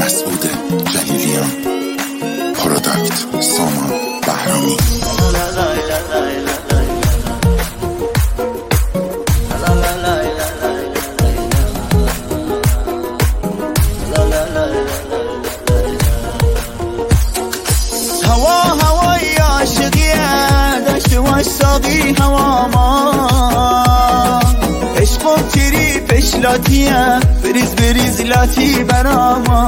مسعود جلیلیان، پروداکت سامان بهرامی. هوای عاشقیه داشته واش ساقی هوا ما عشقم تیری پشلاتیه بریز لاتی براما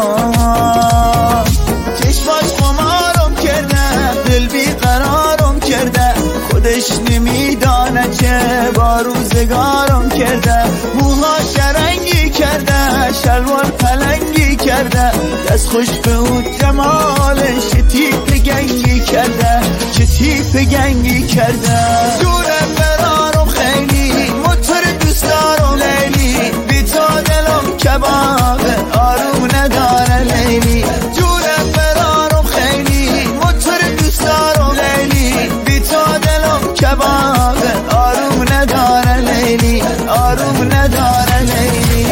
چشماش خمارم کرده دل بیقرارم کرده خودش نمیدانه چه با روزگارم کرده موهاش رنگی کرده شلوار پلنگی کرده دست خوش به اون جمالش چه تیپ گنگی کرده چه تیپ گنگی کرده جونم برارم خیلی موتور دوست دارم لیلی بی تا دلم کبابه آروم نداره لیلی جونم برارم خیلی موتور دوست دارم لیلی بی تا دلم کبابه آروم نداره لیلی آروم نداره لیلی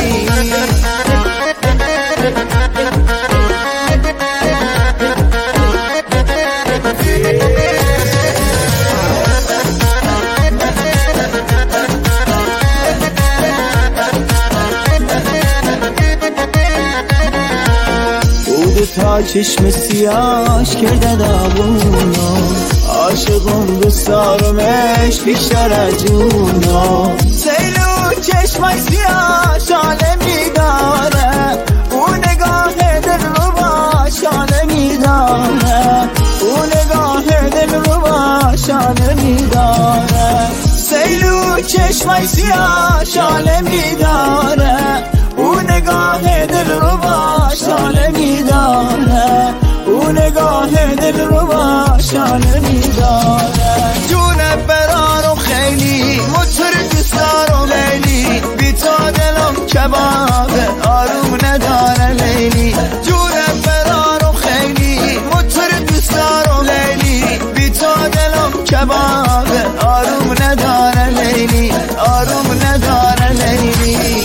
تا چشم سیاش کرده داغونا عاشقم دوست دارمش بیشتر از جونا سیلو چشمش سیاش عالمی داره اون نگاه دل رو باش عالمی داره اون نگاه دل رو باش عالمی داره سیلو چشمش سیاش عالمی داره اون نگاه دل رو باش عالمی داره اون نگاه دل رو باش عالمی داره جونه برارم خیلی موتور دوست دارم لیلی بی تا دلم کبابه آروم نداره لیلی جونه برارم خیلی موتور دوست دارم لیلی بی تا دلم کبابه آروم نداره لیلی آروم نداره لیلی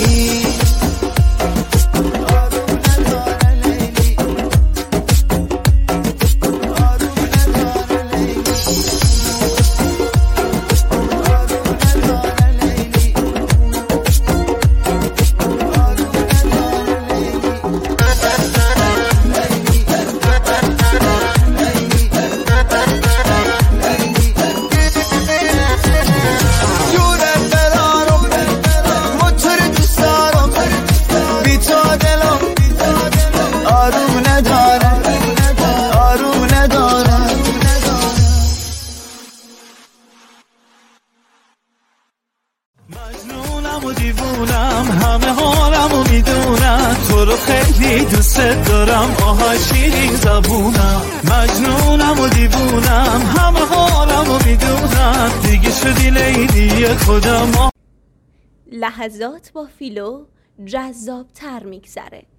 مجنونم و دیوونم همه حالم و میدونم تو رو خیلی دوست دارم آها شیرین زبونم مجنونم و دیوونم همه حالم و میدونم دیگه شدی لیلی خودم. لحظات با فیلو جذاب تر میگذره.